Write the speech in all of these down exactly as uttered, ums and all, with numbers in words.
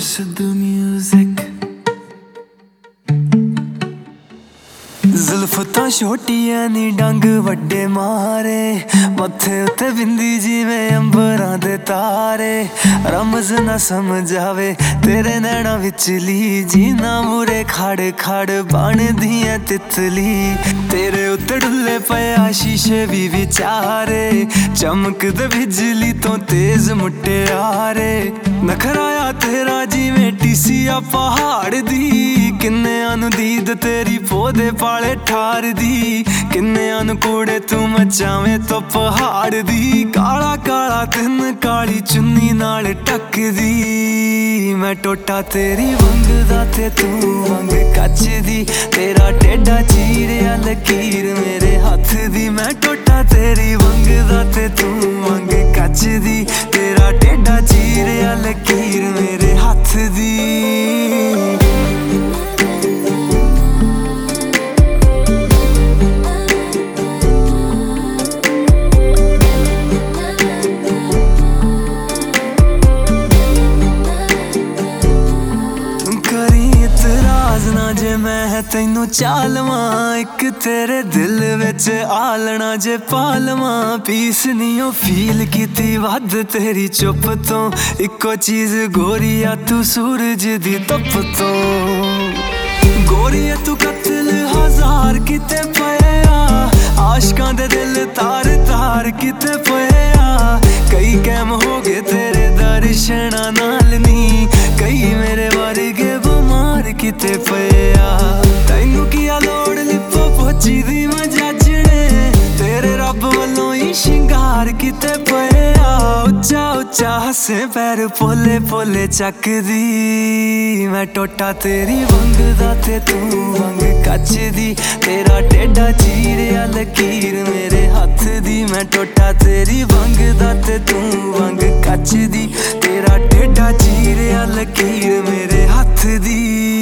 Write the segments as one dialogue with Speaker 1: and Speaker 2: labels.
Speaker 1: Sidhu music. ਜ਼ੁਲਫ ਤਾਂ ਛੋਟੀਆਂ ਨੀ ਡੰਗ ਵੱਡੇ ਮਾਰੇ, ਮੱਥੇ ਉੱਤੇ ਬਿੰਦੀ ਜਿਵੇਂ ਅੰਬਰਾਂ ਦੇ ਤਾਰੇ। ਰਮਜ਼ ਨਾ ਸਮਝ ਆਵੇ ਤੇਰੇ ਨੈਣਾ ਵਿਚਲੀ, ਜੀਨਾ ਮੂਰੇ ਖੜ ਖੜ ਬਣਦੀ ਐ ਤਿਤਲੀ। ਤੇਰੇ ਉੱਤੇ ਡੁੱਲੇ ਪਿਆ ਸ਼ੀਸ਼ੇ ਵੀ ਵਿਚਾਰੇ, ਚਮਕਦੇ ਬਿਜਲੀ ਤੋਂ ਤੇਜ਼ ਮੁਟਿਆਰੇ। ਨਖਰਾਇਆ ਤੇਰਾ ਜਿਵੇਂ ਟੀਸੀਆ ਪਹਾੜ ਦੀ, ਕਿੰਨਿਆਂ ਨੂੰ ਦੀਦ ਤੇਰੀ ਪੌਦੇ ਪਾਲੇ ਠਾਰ ਦੀ। ਕਿੰਨਿਆਂ ਨੂੰ ਕੂੜੇ ਤੂੰ ਮਚਾਵੇਂ ਤੋਂ ਪਹਾੜ ਦੀ। ਕਾਲਾ ਕਾਲਾ ਤਿੰਨ ਕਾਲੀ ਚੁੰਨੀ ਨਾਲ ਢੱਕਦੀ, ਮੈਂ ਟੋਟਾ ਤੇਰੀ ਵੰਗਦਾ ਤੇ ਤੂੰ ਵੰਗ ਕੱਚ ਦੀ। ਤੇਰਾ ਟੇਢਾ ਚੀਰਿਆ ਲਕੀਰ ਮੇਰੇ ਹੱਥ ਦੀ, ਮੈਂ ਟੋਟਾ ਤੇਰੀ ਵੰਗਦਾ ਤੇ ਤੂੰ ਵੰਗ ਕੱਚ ਦੀ। ਤੇਰਾ ਟੇਢਾ ਚੀਰਿਆ ਲਕੀਰ ਮੇਰੇ ਹੱਥ ਦੀ। ਨਾ ਜੇ ਮੈਂ ਤੈਨੂੰ ਚਾਲਵਾਂ, ਇੱਕ ਤੇਰੇ ਦਿਲ ਵਿੱਚ ਆਲਣਾ ਜੇ ਪਾਲਵਾਂ। ਪੀਸ ਨੀ ਉਹ ਫੀਲ ਕੀਤੀ ਵੱਧ ਤੇਰੀ ਚੁੱਪ ਤੋਂ, ਇੱਕੋ ਚੀਜ਼ ਗੋਰੀਆ ਤੂੰ ਸੂਰਜ ਦੀ ਧੁੱਪ ਤੋਂ। ਗੋਰੀਆ ਤੂੰ ਕਤਲ ਹਜ਼ਾਰ ਕਿਤੇ ਪਿਆ, ਆਸ਼ਕਾਂ ਦੇ ਦਿਲ ਤਾਰ ਤਾਰ ਕਿਤੇ ਪਿਆ। ਕਈ ਕੈਮ ਹੋ ਗਏ ਤੇਰੇ ਦਰਸ਼ਨਾਂ ਨਾਲ ਨੀ, ਕਈ ਮੇਰੇ ਵਰਗੇ ਬਿਮਾਰ ਕਿਤੇ ਪਿਆ। ਤੈਨੂੰ ਕੀ ਆ ਲੋੜ ਲਿਪੋ ਪੋਚੀ ਦੀ ਮਜਾਜਣੇ, ਤੇਰੇ ਰੱਬ ਵੱਲੋਂ ਹੀ ਸ਼ਿੰਗਾਰ ਕਿਤੇ ਪਿਆ। ਉੱਚਾ ਉੱਚਾ ਹੱਸੇ ਪੈਰ ਪੋਲੇ ਪੋਲੇ ਚੱਕਦੀ, ਮੈਂ ਟੋਟਾ ਤੇਰੀ ਵੰਗਦਾ ਤੇ ਤੂੰ ਵੰਗ ਕੱਚ ਦੀ। ਤੇਰਾ ਟੇਢਾ ਚੀਰਿਆ ਲਕੀਰ ਮੇਰੇ ਹੱਥ ਦੀ, ਮੈਂ ਟੋਟਾ ਤੇਰੀ ਵੰਗਦਾ ਤੇ ਤੂੰ ਵੰਗ ਕੱਚ ਦੀ। ਤੇਰਾ ਟੇਢਾ ਚੀਰਿਆ ਲਕੀਰ ਮੇਰੇ ਹੱਥ ਦੀ।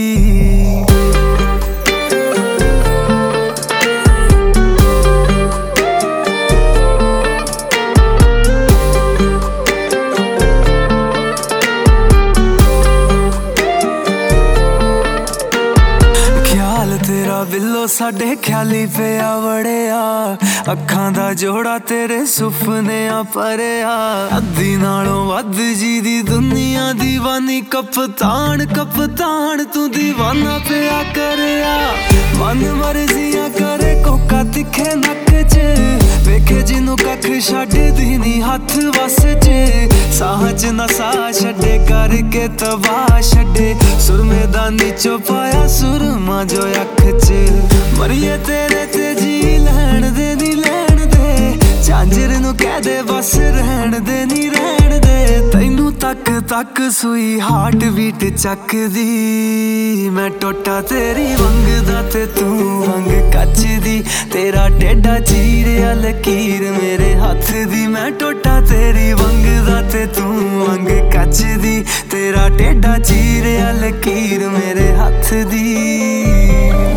Speaker 1: ਤੇਰਾ ਬਿੱਲੋ ਸਾਡੇ ਖਿਆਲੀ ਪਿਆ ਵੜਿਆ, ਅੱਖਾਂ ਦਾ ਜੋੜਾ ਤੇਰੇ ਸੁਪਨਿਆਂ ਭਰਿਆ। ਅੱਧੀ ਨਾਲੋਂ ਵੱਧ ਜੀ ਦੀ ਦੁਨੀਆ ਦੀਵਾਨੀ, ਕਪਤਾਨ ਕਪਤਾਨ ਤੂੰ ਦੀਵਾਨਾ ਪਿਆ ਕਰਿਆ। ਮਨ ਮਰਜ਼ੀਆਂ ਕਰੇ ਕੋਕਾ ਤਿੱਖੇ ਨੱਕ ਚ, ਵੇਖੇ ਜਿਹਨੂੰ ਕੱਖ ਛੱਡਦੀ ਨੀ ਹੱਥ ਵੱਸ ਚ। ਸਾਹ ਚ ਨਸਾ ਛੱਡੇ ਕਰਕੇ ਤਬਾਹ ਛੱਡੇ, ਸੁਰਮੇ ਦਾ ਨੀਚੋਂ ਪਾਇਆ ਸੁਰਮਾ ਜੋ ਅੱਖ ਚ। ਮਰੀਏ ਤੇਰੇ ਤੇ ਜੀ ਲੈਣ ਦੇ ਨੀ ਲੈਣ ਦੇ, ਝਾਂਜਰ ਨੂੰ ਕਹਿ ਦੇ ਬਸ ਰਹਿਣ ਦੇ ਨੀ ਰਹਿਣ ਦੇ। ਤੈਨੂੰ ਤੱਕ ਤੱਕ ਸੂਈ ਹਾਰਟ ਬੀਟ ਚੱਕਦੀ, ਮੈਂ ਟੋਟਾ ਤੇਰੀ ਵੰਗਦਾ ਤੇ ਤੂੰ ਵੰਗ ਕੱਚ ਦੀ। ਤੇਰਾ ਟੇਢਾ ਚੀਰਿਆ ਲਕੀਰ ਮੇਰੇ ਹੱਥ ਦੀ, ਮੈਂ ਟੋਟਾ ਤੇਰੀ ਵੰਗਦਾ ਤੇ ਤੂੰ ਵੰਗ ਕੱਚ ਦੀ। ਤੇਰਾ ਟੇਢਾ ਚੀਰਿਆ ਲਕੀਰ ਮੇਰੇ ਹੱਥ ਦੀ।